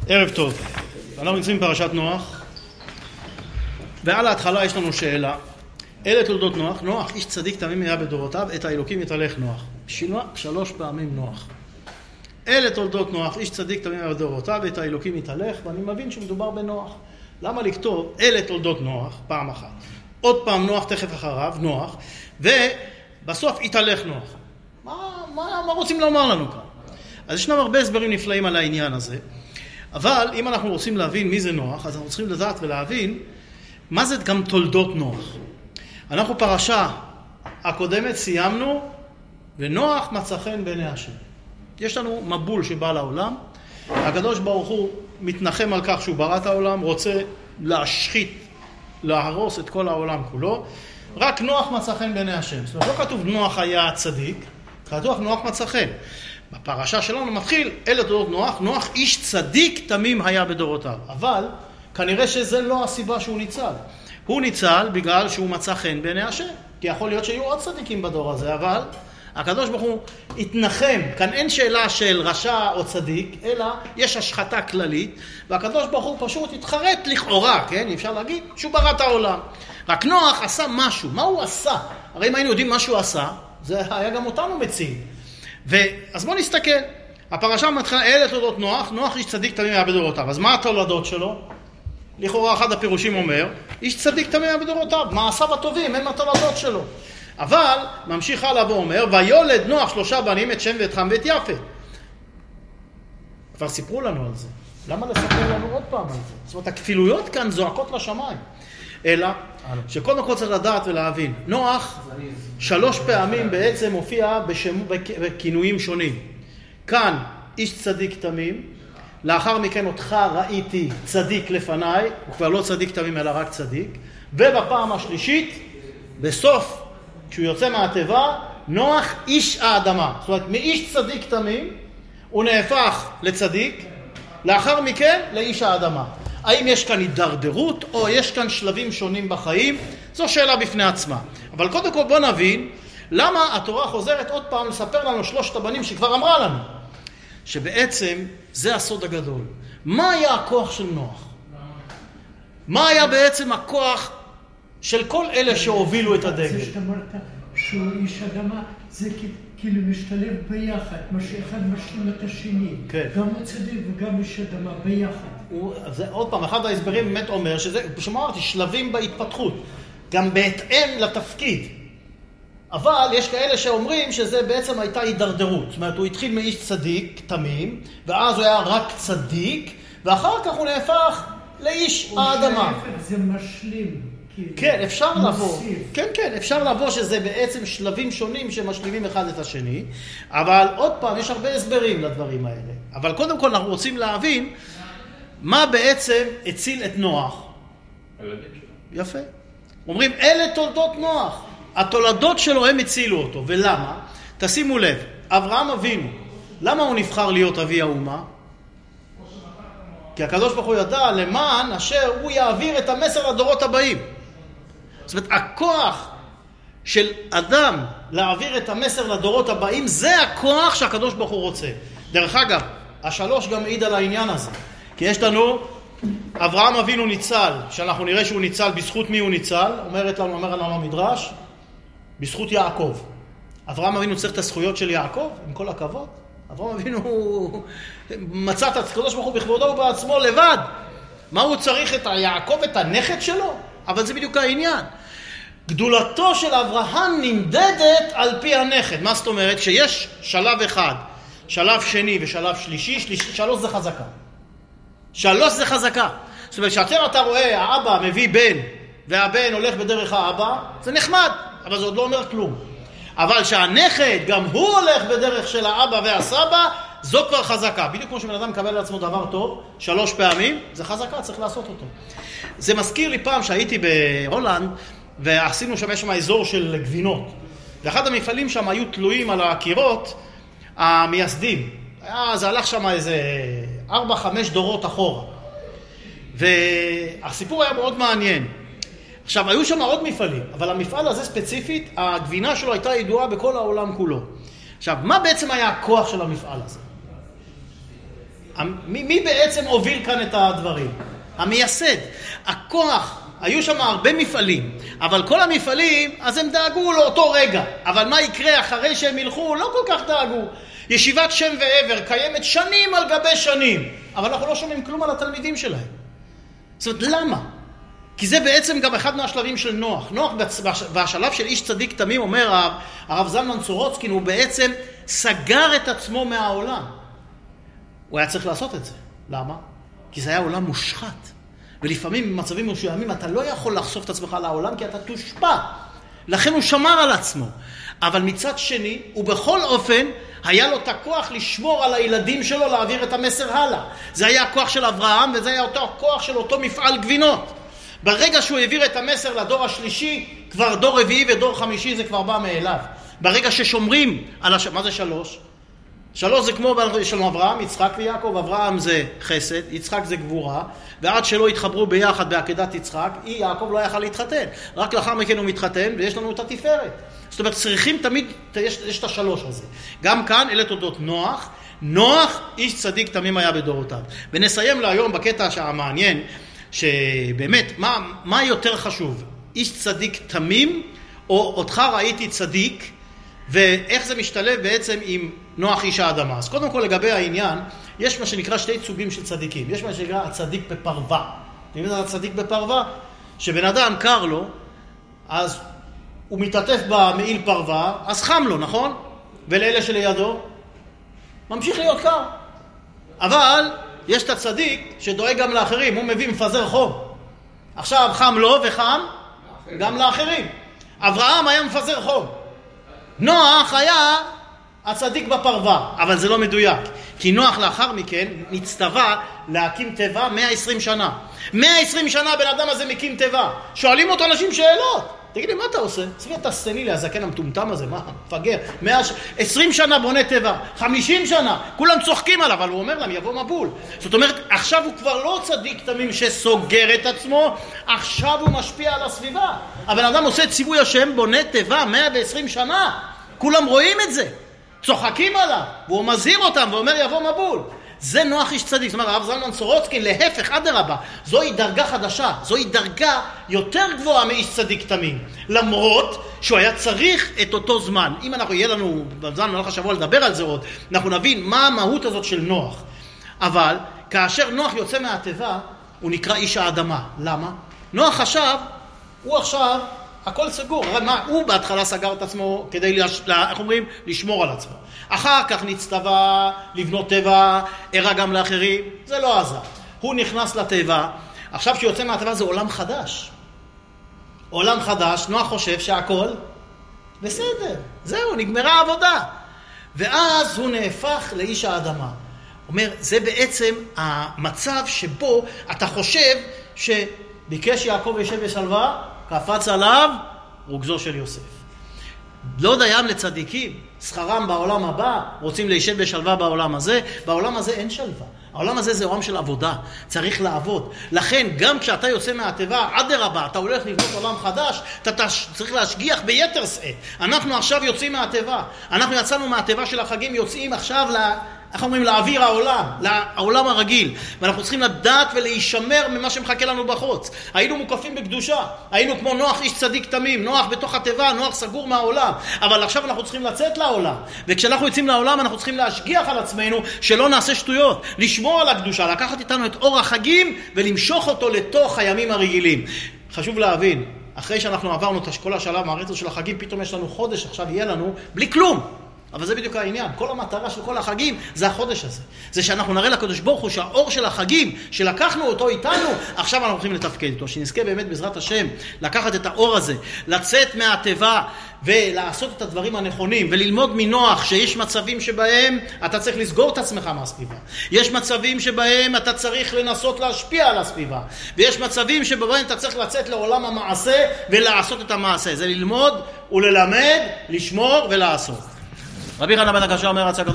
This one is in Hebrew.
ערב טוב, אנחנו נמצאים בפרשת נוח, ועל ההתחלה יש לנו שאלה. אלה תולדות נוח. נוח איש צדיק תמים היה בדורותיו, את האלוקים יתהלך נוח. 3 פעמים נוח. אלה תולדות נוח, איש צדיק תמים היה בדורותיו, את האלוקים יתהלך. ואני מבין שמדובר בנוח. למה לכתוב אלה תולדות נוח פעם אחת, עוד פעם נוח תכף אחריו, נוח, ובסוף יתהלך נוח? מה רוצים לומר לנו כאן? אז ישנם הרבה הסברים נפלאים על העניין הזה, אבל אם אנחנו רוצים להבין מי זה נוח, אז אנחנו צריכים לדעת ולהבין מה זה גם תולדות נוח. אנחנו פרשה הקודמת סיימנו, ונוח מצא חן בעיני השם. יש לנו מבול שבא לעולם, הקדוש ברוך הוא מתנחם על כך שהוא ברא את העולם, רוצה להשחית, להרוס את כל העולם כולו, רק נוח מצא חן בעיני השם. זאת אומרת, לא כתוב נוח היה צדיק, כתוב נוח מצא חן. בפרשה שלנו מתחיל, אלה תולדות נוח, נוח איש צדיק תמים היה בדורותיו. אבל כנראה שזה לא הסיבה שהוא ניצל. הוא ניצל בגלל שהוא מצא חן בעיני השם. כי יכול להיות שיהיו עוד צדיקים בדור הזה, אבל הקדוש ברוך הוא התנחם. כאן אין שאלה של רשע או צדיק, אלא יש השחתה כללית, והקדוש ברוך הוא פשוט התחרט לכאורה, כן? אפשר להגיד שהוא ברא את העולם. רק נוח עשה משהו. מה הוא עשה? הרי אם היינו יודעים מה שהוא עשה, זה היה גם אותנו מציל. אז בואו נסתכל. הפרשה מתחילה, אלה תולדות נוח, נוח איש צדיק תמים היה בדורותיו. אז מה התולדות שלו? לכאורה אחד הפירושים אומר, איש צדיק תמים היה בדורותיו, מעשיו הטובים הם התולדות שלו. אבל ממשיך הלאה ואומר, ויולד נוח 3 בנים, את שם ואת חם ואת יפת. כבר סיפרו לנו על זה. למה לספר לנו עוד פעם על זה? זאת אומרת, הכפילויות כאן זועקות לשמיים. אלא שקודם כל צריך לדעת ולהבין, נוח 3 פעמים בעצם מופיע בכינויים שונים. כאן איש צדיק תמים, לאחר מכן אותך ראיתי צדיק לפניי, הוא כבר לא צדיק תמים אלא רק צדיק, ובפעם השלישית, בסוף, כשהוא יוצא מהטבע, נוח איש האדמה. זאת אומרת, מאיש צדיק תמים, הוא נהפך לצדיק, לאחר מכן לאיש האדמה. האם יש כאן הידרדרות, או יש כאן שלבים שונים בחיים? זו שאלה בפני עצמה. אבל קודם כל בוא נבין, למה התורה חוזרת עוד פעם לספר לנו 3 הבנים שכבר אמרה לנו? שבעצם זה הסוד הגדול. מה היה הכוח של נוח? מה היה בעצם הכוח של כל אלה שהובילו את הדגל? זה שאתה אמרת שהוא איש אדמה, זה כאילו משתלב ביחד, מה שאחד משלים את השני. כן. גם הצדיק וגם איש אדמה ביחד. זה עוד פעם, אחד ההסברים באמת אומר שזה, שאמרתי, שלבים בהתפתחות, גם בהתאם לתפקיד. אבל יש כאלה שאומרים שזה בעצם הייתה הידרדרות. זאת אומרת, הוא התחיל מאיש צדיק, תמים, ואז הוא היה רק צדיק, ואחר כך הוא נהפך לאיש האדמה. זה משלים. כן, אפשר לבוא. כן, אפשר לבוא שזה בעצם שלבים שונים שמשלימים אחד את השני, אבל עוד פעם, יש הרבה הסברים לדברים האלה. אבל קודם כל אנחנו רוצים להבין מה בעצם הציל את נוח. יפה. אומרים, אלה תולדות נוח. התולדות שלו הם הצילו אותו. ולמה? תשימו לב, אברהם אבינו, למה הוא נבחר להיות אבי האומה? כי הקדוש ברוך הוא ידע למען אשר הוא יעביר את המסר לדורות הבאים. זאת אומרת, הכוח של אדם להעביר את המסר לדורות הבאים, זה הכוח שהקדוש ברוך הוא רוצה. דרך אגב, 3 גם מעיד על העניין הזה. כי יש לנו, אברהם אבינו ניצל, שאנחנו נראה שהוא ניצל, בזכות מי הוא ניצל? אומר לנו המדרש, בזכות יעקב. אברהם אבינו צריך את הזכויות של יעקב, עם כל הכבוד. אברהם אבינו מצא את הקדוש ברוך הוא בכבודו ובעצמו לבד. מה הוא צריך את יעקב, את הנכד שלו? אבל זה בדיוק העניין. גדולתו של אברהם נמדדת על פי הנכד. מה זאת אומרת? שיש שלב אחד, שלב שני ושלב שלישי, 3 זה חזקה. 3 זה חזקה. זאת אומרת, שאתם אתה רואה, האבא מביא בן, והבן הולך בדרך האבא, זה נחמד, אבל זה עוד לא אומר כלום. אבל שהנכד גם הוא הולך בדרך של האבא והסבא, זו כבר חזקה. בדיוק כמו שבן אדם מקבל על עצמו דבר טוב, 3 פעמים, זה חזקה, צריך לעשות אותו. זה מזכיר לי פעם שהייתי בהולנד, ועשינו שם אזור של גבינות. ואחד המפעלים שם היו תלויים על הקירות המייסדים. זה הלך שם איזה 4-5 דורות אחורה. והסיפור היה מאוד מעניין. עכשיו, היו שם עוד מפעלים, אבל המפעל הזה ספציפית, הגבינה שלו הייתה ידועה בכל העולם כולו. עכשיו, מה בעצם היה הכוח של המפעל הזה? מי בעצם הוביל כאן את הדברים? המייסד. הכוח, היו שם הרבה מפעלים, אבל כל המפעלים, אז הם דאגו לאותו רגע. אבל מה יקרה אחרי שהם ילכו? לא כל כך דאגו. ישיבת שם ועבר קיימת שנים על גבי שנים, אבל אנחנו לא שומעים כלום על התלמידים שלהם. זאת אומרת, למה? כי זה בעצם גם אחד מהשלבים של נוח. נוח בשלב של איש צדיק תמים, אומר הרב זלמן סורוצקין, הוא בעצם סגר את עצמו מהעולם. הוא היה צריך לעשות את זה. למה? כי זה היה עולם מושחת. ולפעמים במצבים מסוימים אתה לא יכול לחשוף את עצמך לעולם כי אתה תושפע. לכן הוא שמר על עצמו. אבל מצד שני, ובכל אופן, היה לו את הכוח לשמור על הילדים שלו, להעביר את המסר הלאה. זה היה הכוח של אברהם, וזה היה אותו הכוח של אותו מפעל גבינות. ברגע שהוא העביר את המסר לדור השלישי, כבר דור רביעי ודור חמישי זה כבר בא מאליו. ברגע ששומרים על מה זה 3? 3 זה כמו של אברהם, יצחק ויעקב. אברהם זה חסד, יצחק זה גבורה, ועד שלא התחברו ביחד בעקדת יצחק, יעקב לא יכל להתחתן. רק לאחר מכן הוא מתחתן, ויש לנו את התפארת. זאת אומרת, צריכים תמיד, יש את השלוש הזה. גם כאן, אלה תודות נוח. נוח, איש צדיק תמים היה בדורותיו. ונסיים להיום בקטע המעניין, שבאמת, מה יותר חשוב? איש צדיק תמים, או אותך ראיתי צדיק, ואיך זה משתלב בעצם עם נוח איש האדמה. אז קודם כל לגבי העניין, יש מה שנקרא שתי סוגים של צדיקים. יש מה שנקרא הצדיק בפרווה. אתם יודעים את הצדיק בפרווה? שבן אדם קר לו, אז הוא מתעטף במעיל פרווה, אז חם לו, נכון? ולאלה שלידו, ממשיך להיות קר. אבל יש את הצדיק שדואג גם לאחרים, הוא מביא מפזר חום. עכשיו חם לו וחם גם לאחרים. אברהם היה מפזר חום. נוח היה הצדיק בפרווה, אבל זה לא מדויק. כי נוח לאחר מכן נצטווה להקים טבע 120 שנה. 120 שנה הבן אדם הזה מקים טבע. שואלים אותו אנשים שאלות. תגיד לי, מה אתה עושה? צבי, אתה סצני לי, הזקן המטומטם הזה, מה? מפגר. 20 שנה בונה טבע, 50 שנה, כולם צוחקים עליו, אבל הוא אומר להם, יבוא מבול. זאת אומרת, עכשיו הוא כבר לא צדיק תמים שסוגר את עצמו, עכשיו הוא משפיע על הסביבה. הבן אדם עושה ציווי השם, בונה טבע 120 שנה. כולם רואים את זה, צוחקים עליו, והוא מזהיר אותם ואומר, יבוא מבול. זה נוח איש צדיק. זאת אומרת, הרב זלמן סורוצקין, להפך, אדרבה, זוהי דרגה חדשה, זוהי דרגה יותר גבוהה מאיש צדיק תמים, למרות שהוא היה צריך את אותו זמן. אם אנחנו יהיה לנו בזמן נלך השבוע לדבר על זה עוד, אנחנו נבין מה המהות הזאת של נוח. אבל כאשר נוח יוצא מהטבע, הוא נקרא איש האדמה. למה? נוח חשב, הוא עכשיו הכל סגור. הוא בהתחלה סגר את עצמו כדי, איך אומרים, לשמור על עצמו. אחר כך נצטווה לבנות טבע, הראה גם לאחרים, זה לא עזר. הוא נכנס לטבע, עכשיו שיוצא מהטבע זה עולם חדש. עולם חדש, נוח חושב שהכל בסדר, זהו, נגמרה העבודה. ואז הוא נהפך לאיש האדמה. אומר, זה בעצם המצב שבו אתה חושב שביקש יעקב ישב בשלווה, קפץ עליו רוגזו של יוסף. לא דיים לצדיקים, שכרם בעולם הבא, רוצים להישב בשלווה בעולם הזה. בעולם הזה אין שלווה. העולם הזה זה עולם של עבודה, צריך לעבוד. לכן גם כשאתה יוצא מהטבע, אדרבה, אתה הולך לבנות עולם חדש, אתה צריך להשגיח ביתר שאת. אנחנו עכשיו יוצאים מהטבע, אנחנו יצאנו מהטבע של החגים, יוצאים עכשיו איך אומרים, לאוויר העולם, לעולם הרגיל. ואנחנו צריכים לדעת ולהישמר ממה שמחכה לנו בחוץ. היינו מוקפים בקדושה. היינו כמו נוח איש צדיק תמים. נוח בתוך הטבע, נוח סגור מהעולם. אבל עכשיו אנחנו צריכים לצאת לעולם. וכשאנחנו יוצאים לעולם, אנחנו צריכים להשגיח על עצמנו שלא נעשה שטויות. לשמור על הקדושה, לקחת איתנו את אור החגים ולמשוך אותו לתוך הימים הרגילים. חשוב להבין, אחרי שאנחנו עברנו את כל השלב מהרצף של החגים, פתאום יש לנו חודש, עכשיו יהיה לנו בלי כלום. אבל זה בדיוק העניין. כל המטרה של כל החגים זה החודש הזה. זה שאנחנו נראה לקדוש ברוך הוא שהאור של החגים, שלקחנו אותו איתנו, עכשיו אנחנו הולכים לתפקד איתו. שנזכה באמת בעזרת השם לקחת את האור הזה, לצאת מהטבע ולעשות את הדברים הנכונים, וללמוד מנוח שיש מצבים שבהם אתה צריך לסגור את עצמך מהסביבה. יש מצבים שבהם אתה צריך לנסות להשפיע על הסביבה. ויש מצבים שבהם אתה צריך לצאת לעולם המעשה ולעשות את המעשה. זה ללמוד וללמד, לשמור ולעשות. רבי חנן בן עקשיא אומר,